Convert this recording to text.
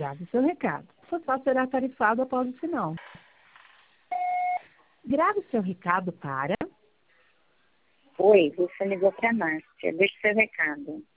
Grave seu recado. Sua só será tarifado após o sinal. Grave seu recado para... Oi, você ligou para a Márcia. Deixe seu recado.